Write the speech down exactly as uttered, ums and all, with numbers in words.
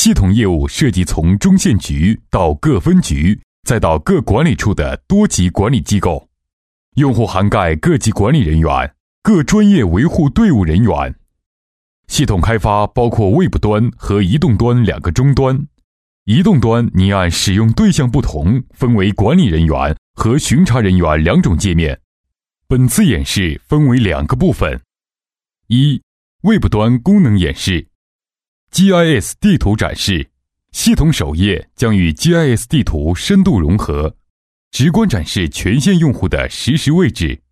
系统业务涉及从中线局到各分局，再到各管理处的多级管理机构，用户涵盖各级管理人员、各专业维护队伍人员。系统开发包括 Web 端和移动端两个终端。移动端拟按使用对象不同，分为管理人员和巡查人员两种界面。本次演示分为两个部分。一、Web 端功能演示。G I S 地图展示，系统首页将与 G I S 地图深度融合，直观展示全线用户的实时位置。